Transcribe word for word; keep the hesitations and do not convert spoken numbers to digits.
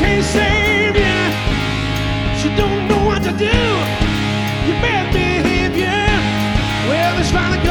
can't save you. She don't know what to do. Your bad behavior, well, it's finally gone.